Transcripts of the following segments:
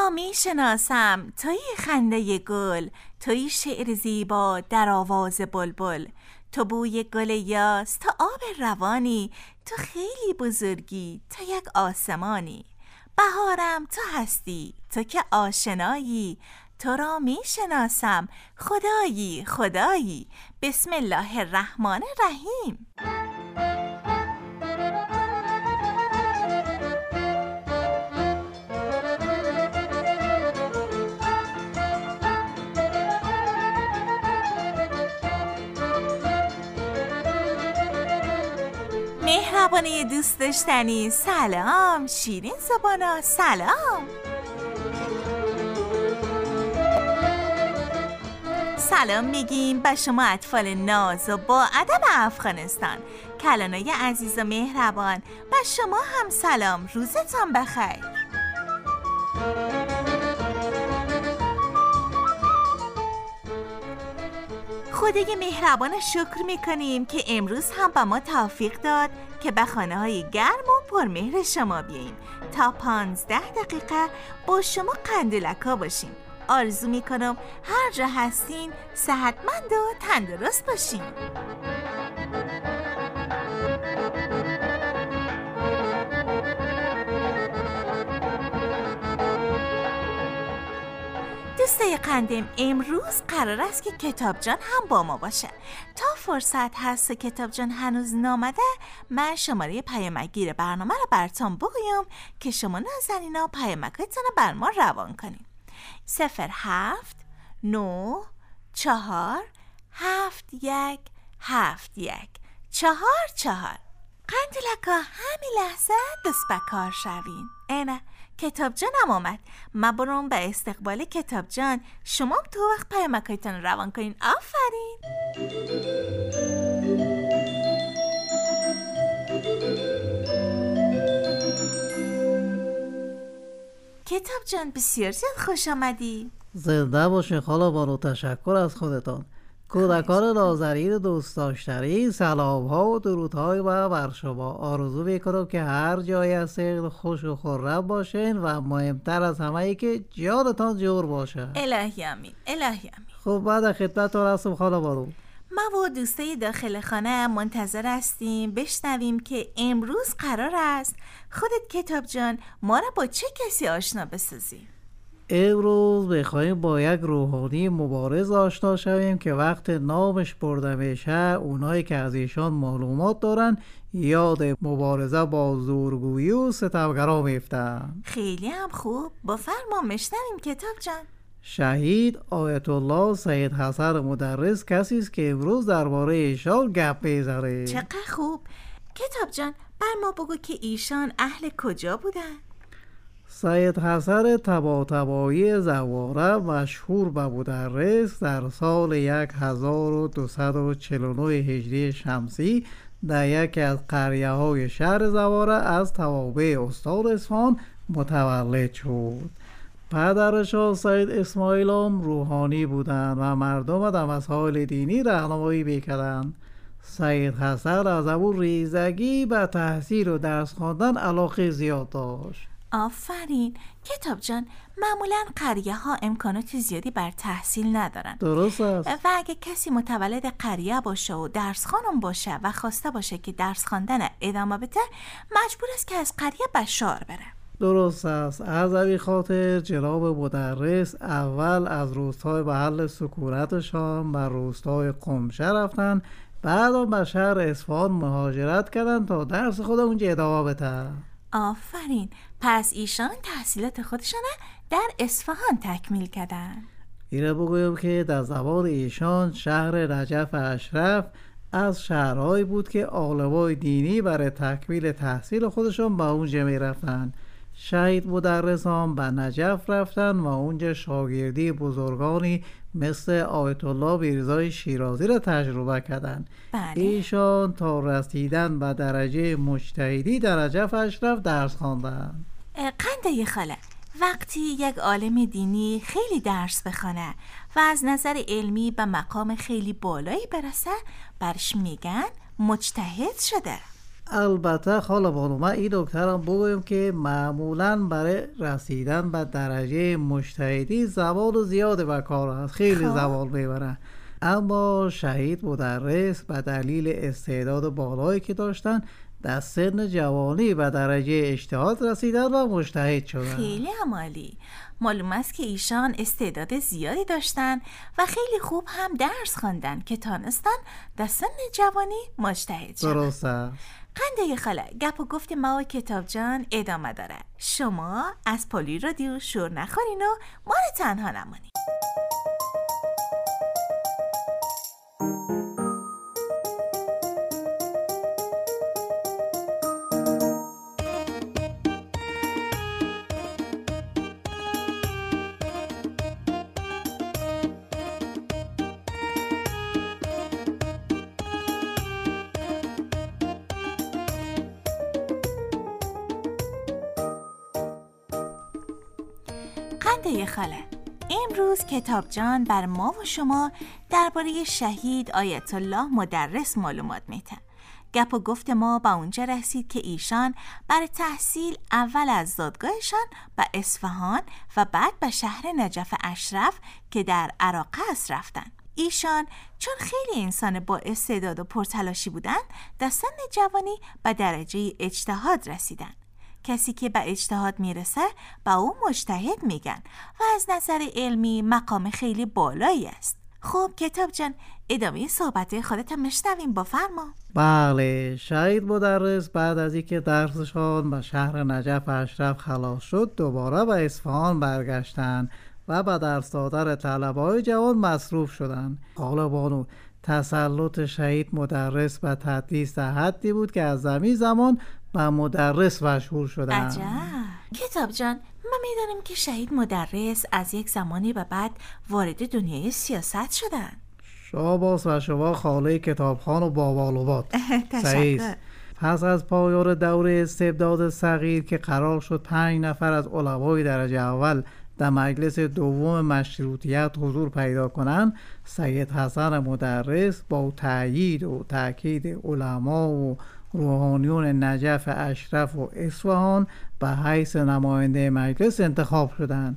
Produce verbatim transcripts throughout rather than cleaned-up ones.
را می شناسم، توی خنده گل، توی شعر زیبا در آواز بلبل. تو بوی گل یاس، تو آب روانی، تو خیلی بزرگی، تو یک آسمانی. بهارم تو هستی، تو که آشنایی، تو را می شناسم، خدایی خدایی. بسم الله الرحمن الرحیم. مهربانی دوست داشتنی، سلام. شیرین زبانا، سلام. سلام میگیم به شما اطفال ناز و با ادب افغانستان. کلانای عزیز و مهربان، به شما هم سلام. روزتان بخیر. خدای مهربان شکر میکنیم که امروز هم به ما توفیق داد که به خانه های گرم و پرمهر شما بیاییم تا پانزده دقیقه با شما قندلکا باشیم. آرزو میکنم هر جا هستین صحتمند و تندرست باشین. دوستای قندم، امروز قرار است که کتاب جان هم با ما باشه. تا فرصت هست و کتاب جان هنوز نامده، من شماره پیامکگیر برنامه رو براتون بگویم که شما نازنینا پیامکاتون رو بر ما روان کنیم. صفر هفت نو چهار هفت یک هفت یک چهار چهار. قندلکا همین لحظه دست به کار شوین. اینه کتاب جانم آمد. ما برام به استقبال کتاب جان. شما تو وقت پیامکایتون روان کنین. آفرین. کتاب جان بسیار زیاد خوش آمدی. زنده باشین خاله بانو، تشکر از خودتان. کودکان نازنین دوست داشتنی، سلام ها و درود های و بر شما. آرزو میکنم که هر جایی هستین خوش و خرم باشین و مهمتر از همه ای که جانتان جور باشه. الهی امین، الهی امین. خب بعد خدمتتون هستم خاله بانو. ما و دوستای داخل خانه منتظر هستیم بشنویم که امروز قرار است خودت کتاب جان ما را با چه کسی آشنا بسازی؟ امروز بخواهیم با یک روحانی مبارز آشنا شویم که وقت نامش برده میشه اونایی که از ایشان معلومات دارن یاد مبارزه با زورگویی و ستمگرا میفتن. خیلی هم خوب، با فرما مشنویم کتاب جان. شهید آیت الله سید حسن مدرس کسی است که امروز درباره ایشان گپ میزنه. چقدر خوب. کتاب جان بر ما بگو که ایشان اهل کجا بودن؟ سید حسن طباطبایی زواره مشهور به مدرس در سال هزار و دویست و چهل و نه هجری شمسی در یکی از قریه های شهر زواره از توابع استاد اصفهان متولد شد. پدرش سید اسماعیل هم روحانی بودند و مردم در مسائل دینی راهنمایی میکردند. سید حسن از او ریزگی به تحصیل و درس خواندن علاقه زیاد داشت. آفرین. کتاب جان معمولا قریه ها امکانات زیادی بر تحصیل ندارن. درست است. و اگه کسی متولد قریه باشه و درس خوانم باشه و خواسته باشه که درس خواندن ادامه بده، مجبور است که از قریه به شهر بره. درست است. از این خاطر جناب مدرس اول از روستای محل سکونتشان به روستای قمشه رفتن، بعد به شهر اصفهان مهاجرت کردن تا درس خود اونجا ادامه بده. آفرین. پس ایشان تحصیلات خودشان در اصفهان تکمیل کردن. اینه بگویم که در زمان ایشان شهر نجف اشرف از شهرهایی بود که علمای دینی برای تکمیل تحصیل خودشان به اونجا می رفتن. شهید مدرس هم به نجف رفتن و اونجا شاگردی بزرگانی مثل آیت الله بیرزای شیرازی را تجربه کردند. بله. ایشان تا رسیدن به درجه مجتهدی در نجف اشرف درس خواندند. قنده خاله، وقتی یک عالم دینی خیلی درس بخونه و از نظر علمی به مقام خیلی بالایی برسه، برش میگن مجتهد شده. البته خاله بانو، من این نکته بگویم که معمولا برای رسیدن به درجه مجتهدی زبان زیاده به کار هست، خیلی زبان میبرن. اما شهید مدرس به دلیل استعداد بالایی که داشتن در سن جوانی به درجه اجتهاد رسیدن و مجتهد شدن. خیلی عالی. معلوم است که ایشان استعداد زیادی داشتن و خیلی خوب هم درس خواندن که تانستن در سن جوانی مجتهد شدن. درست است. قنده خاله، گپ و گفت ما و کتاب جان ادامه داره. شما از پلی رادیو شور نخورین و ما رو تنها نمونین. قنده خاله، امروز کتاب جان بر ما و شما درباره شهید آیت الله مدرس معلومات میده. گپ و گفت ما به اونجا رسید که ایشان برای تحصیل اول از دادگاهشان به اصفهان و بعد به شهر نجف اشرف که در عراق است رفتن. ایشان چون خیلی انسان با استعداد و پرتلاشی بودند، در سن جوانی به درجه اجتهاد رسیدن. کسی که به اجتهاد میرسه به او مجتهد میگن و از نظر علمی مقام خیلی بالایی است. خب کتاب جان، ادامه صحبت خودت مشنویم، با فرما. بله، شهید مدرس بعد از اینکه درسشان به شهر نجف اشرف خلاص شد دوباره به اصفهان برگشتند و به درس دادن طلبه‌های جوان مصروف شدند. خاله بانو، تسلط شهید مدرس به تدریس در حدی بود که از زمین زمان و مدرس مشهور شدن. عجب. کتاب جان، ما میدانیم که شهید مدرس از یک زمانی به بعد وارد دنیای سیاست شدن. شاباس و شما خاله کتابخان و بابالوباد. تشکر. پس از پایان دوره استبداد صغیر که قرار شد پنج نفر از علمای درجه اول در مجلس دوم مشروطیت حضور پیدا کنند، سید حسن مدرس با تأیید و تأکید علما و روحانیون نجف اشرف و اصفهان به حیث نماینده مجلس انتخاب شدند.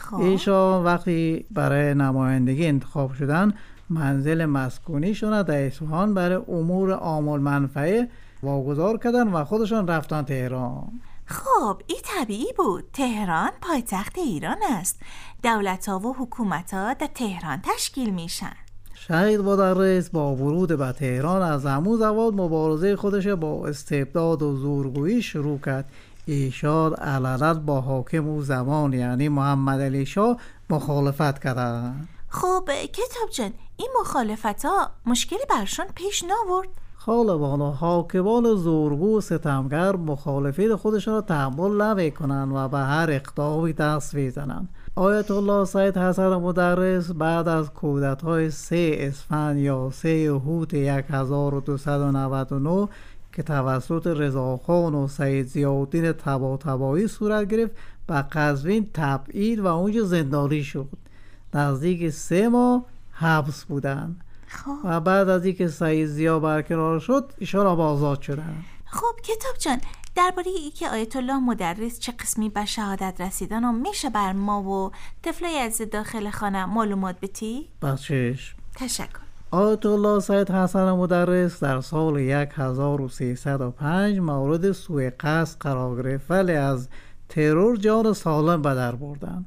ایشان وقتی برای نمایندگی انتخاب شدند، منزل مسکونیشان در اصفهان برای امور عام المنفعه واگذار کردند و خودشان رفتن تهران. خب این طبیعی بود. تهران پایتخت ایران است. دولت‌ها و حکومت‌ها در تهران تشکیل میشن. شهید مدرس با ورود به تهران از همون زمان مبارزه خودش با استبداد و زورگویی شروع کرد. ایشان علنا با حاکم او زمان یعنی محمد علی شاه مخالفت کردند. خب کتاب جان، این مخالفت‌ها مشکلی برشون پیش نآورد؟ خاله بانو، حاکمان زورگو و ستمگر مخالفین خودشان را تحمل نمی‌کنند و به هر اقدامی دست می‌زنند. آیت الله سید حسن مدرس بعد از کودتای سه اسفند یا سه هوت هزار و دویست و نود و نه که توسط رضاخان و سید ضیاءالدین طباطبایی صورت گرفت به قزوین تبعید و اونجا زندانی شد. نزدیک سه ماه حبس بودند و بعد از اینکه سید ضیا برکنار شد ایشان آزاد شدند. خب کتاب جان، درباره اینکه آیت الله مدرس چه قسمی به شهادت رسیدن و میشه بر ما و طفلای از داخل خانه معلومات بدی؟ بچهش. تشکر. آیت الله سید حسن مدرس در سال هزار و سیصد و پنج مورد سوء قصد قرار گرفت ولی از ترور جان سالم به در بردند.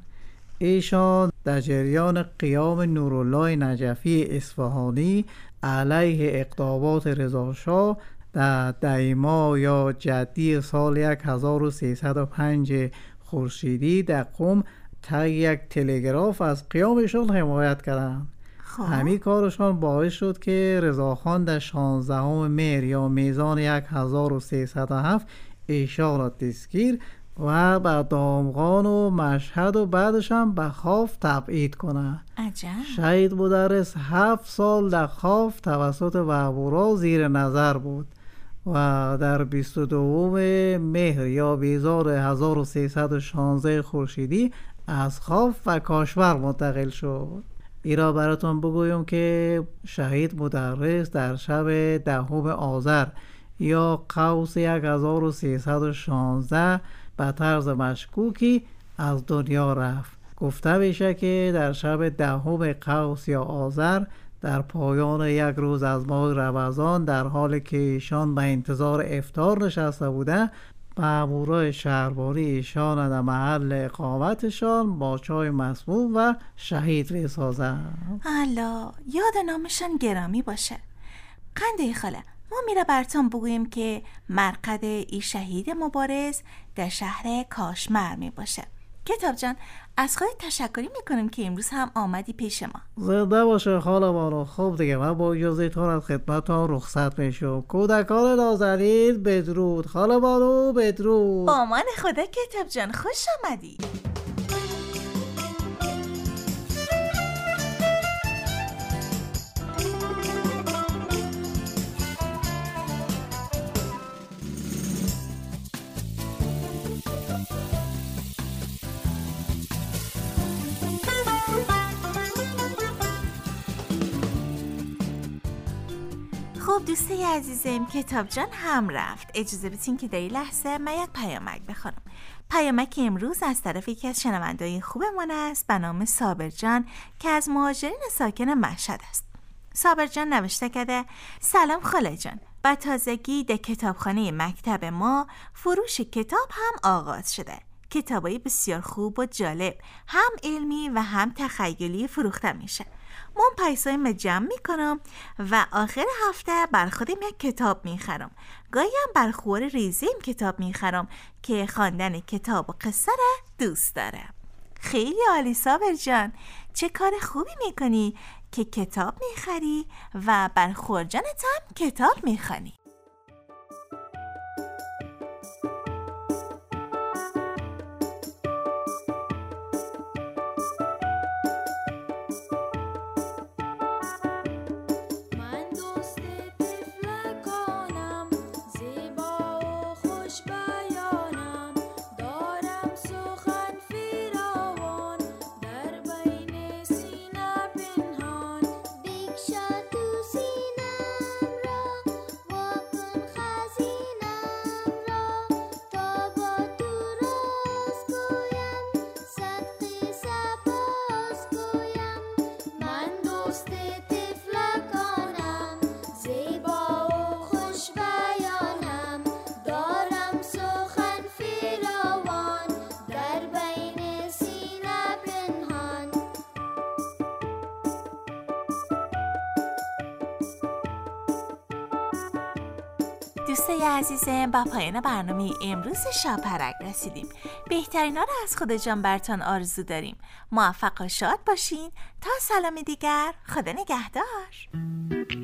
ایشان در جریان قیام نورالله نجفی اصفهانی علیه اقدامات رضا شاه در دیما یا جدی سال هزار و سیصد و پنج خورشیدی در قم تا یک تلگراف از قیامشان حمایت کردند. همین کارشان باعث شد که رضاخان در شانزدهم مهر یا میزان هزار و سیصد و هفت ایشان را دستگیر و به دامغان و مشهد و بعدش هم به خاف تبعید کنه. عجب. شهید مدرس هفت سال در خاف توسط وابورا زیر نظر بود و در بیست و دوم مهر یا بیزار هزار و سیصد و شانزده خورشیدی از خاف و کاشور منتقل شد. ایرا براتون بگویم که شهید مدرس در شب دهم آذر یا قوس یک هزار و سیصد و شانزده به طرز مشکوکی از دنیا رفت. گفته میشه که در شب دهم قوس یا آذر در پایان یک روز از ماه رمضان در حالی که ایشان به انتظار افطار نشسته بوده، مامورای شهربانی ایشان در محل اقامتشان با چای مسموم و شهید می‌سازند. الله، یاد نامشان گرامی باشه. قنده خاله، ما میره براتون بگوییم که مرقد ای شهید مبارز در شهر کاشمر می باشه. کتاب جان، از خودت تشکری میکنم که امروز هم آمدی پیش ما. زنده باشه خاله بانو. خب دیگه من با اجازهتون از خدمتتون رخصت میشم. کودکان نازنین بدرود. خاله بانو بدرود. با امان خدا کتاب جان، خوش آمدی. خب دوسته عزیزم، کتاب جان هم رفت. اجازه بدین که در این لحظه من یک پیامک بخونم. پیامک امروز از طرف یکی از شنونده‌های خوبمون است به نام صابر جان که از مهاجرین ساکن مشهد است. صابر جان نوشته کرده: سلام خاله جان، با تازگی در کتابخانه مکتب ما فروش کتاب هم آغاز شده. کتابای بسیار خوب و جالب، هم علمی و هم تخیلی فروخته میشه. من پیسایم جمع میکنم و آخر هفته بر خودم یک کتاب میخرم. گاهی هم بر خور ریزیم کتاب میخرم که خواندن کتاب و قصه را دوست دارم. خیلی عالی صابر جان، چه کار خوبی میکنی که کتاب میخری و بر خورجانت هم کتاب میخوانی. دوستای عزیزم، با پایان برنامه امروز شاپرک رسیدیم. بهترین ها رو از خدا جان برتان آرزو داریم. موفق و شاد باشین. تا سلام دیگر، خدا نگهدار.